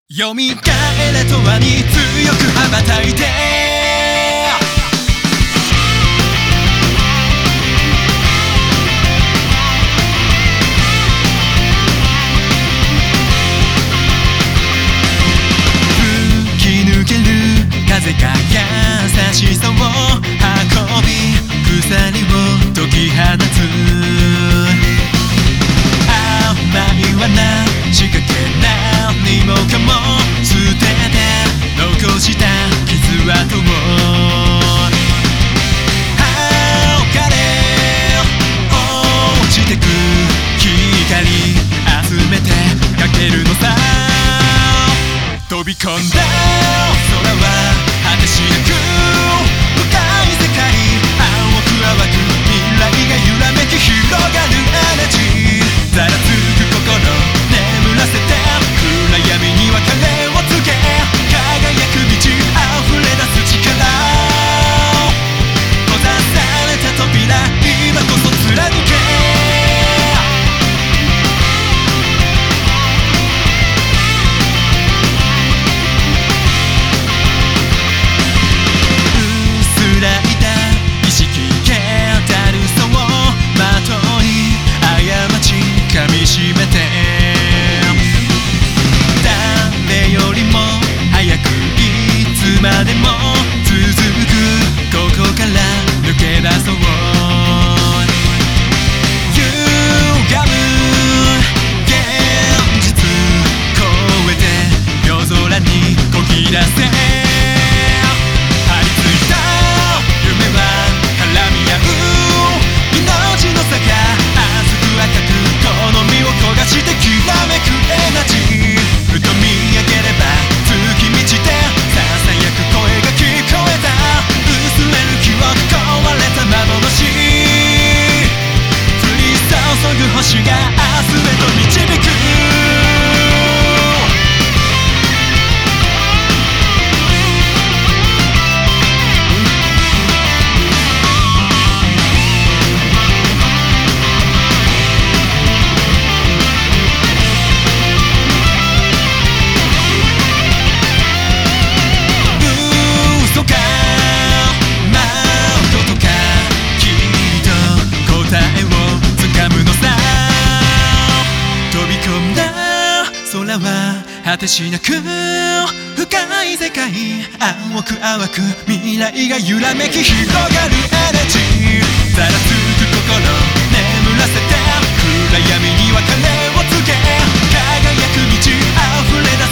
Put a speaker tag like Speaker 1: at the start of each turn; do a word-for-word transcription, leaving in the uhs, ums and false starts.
Speaker 1: 蘇れとはに強く羽ばたいて吹き抜ける風が優しさを運び鎖を解き放つ甘い罠仕掛け何もかも捨てて残した傷跡を晴れ落ちてく光集めてかけるのさ飛び込んだ空は果てしなく深い世界青く淡く未来が揺らめき広がるエナジーざらつく心眠らせて暗闇には影をつけ輝く道溢れ出す力閉ざされた扉今こそ貫け薄らいだ意識気だるさをまとい過ち噛みしめて誰よりも早くいつまでも続くここから抜け出そう歪む現実超えて夜空にこぎ出せ張り付いた夢は絡み合う命の差が熱く赤くこの身を焦がしてきらめくエナジーふと見上げれば月満ちてささやく声が聞こえた薄れる記憶壊れた幻降り注ぐ星が明日へと導く空は果てしなく深い世界青く淡く未来が揺らめき広がるエナジーざらつく心眠らせて暗闇には鐘をつけ輝く道溢れ出